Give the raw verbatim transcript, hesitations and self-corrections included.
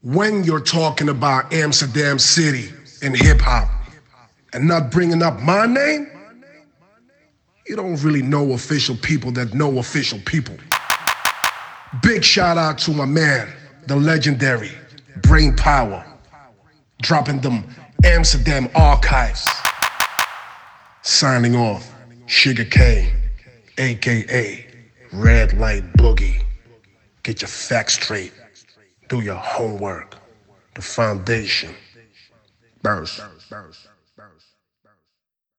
when you're talking about Amsterdam City and hip hop and not bringing up my name, you don't really know official people that know official people. Big shout out to my man, the legendary Brain Power, dropping them Amsterdam archives. Signing off, Sugar K, aka Red Light Boogie. Get your facts straight. Do your homework. The foundation. Burst.